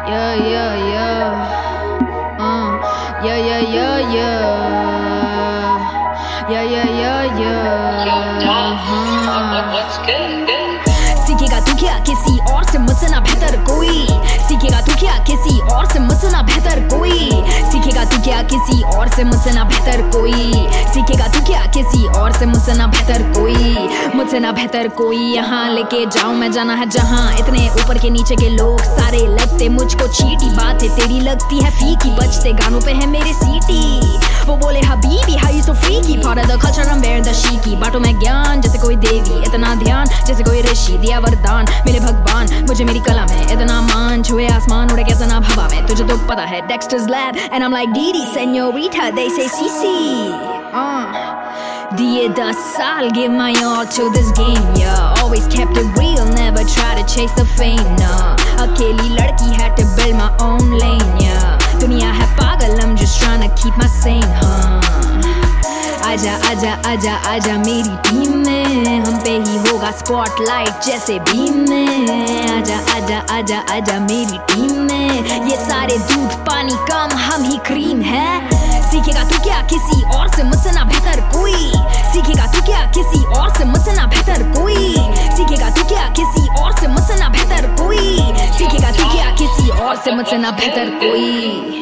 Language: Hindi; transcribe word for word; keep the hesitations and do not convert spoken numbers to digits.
Yeah, yeah, yeah. Uh, yeah, yeah, yeah, yeah. Yeah, yeah, yeah, yeah. Uh-huh. What's good? Good. सीखेगा तू क्या किसी और से मुझसे ना बेहतर कोई, सीखेगा तू क्या किसी और से मुझसे ना बेहतर कोई, सीखेगा तू क्या किसी और से मुझसे ना बेहतर कोई, सीखेगा तू क्या किसी और से मुझसे ना बेहतर कोई, मुझसे ना बेहतर कोई। यहाँ लेके जाऊं मैं जाना है जहाँ इतने ऊपर के नीचे के लोग सारे लगते मुझको चीटी, बातें तेरी लगती है फीकी, बजते गानों पे है मेरे सीटी। वो बोले Habibi how you so freaky, part of the culture I'm wearing the shiki, बाटों में ज्ञान जैसे कोई देवी, इतना ध्यान जैसे कोई ऋषि, दिया वरदान मेरे भगवान मुझे मेरी कला में, इतना मान छुए आसमान उड़े कैसा ना हवा में, तुझे तो पता है Dexter's Lab and I'm like Didi Senorita they say Cece. uh. दिए दस साल give my all to this game, yeah, always kept it real, never try to chase the fame, nah. अकेली लड़की had to build my own lane, yeah, दुनिया है पागल I'm just trying to keep my sane, huh. आजा आजा आजा आजा मेरी टीम में, हम पे ही होगा स्पॉटलाइट जैसे बीम में, आजा आजा आजा आजा मेरी टीम में, ये सारे दूध पानी कम हम ही क्रीम है। सीखेगा तू क्या किसी और से मुझसे ना बेहतर कोई, सीखेगा तू क्या किसी और से मुझसे ना बेहतर कोई, सीखेगा तू क्या किसी और से मुझसे ना बेहतर कोई, सीखेगा तू क्या किसी और से मुझसे ना बेहतर कोई।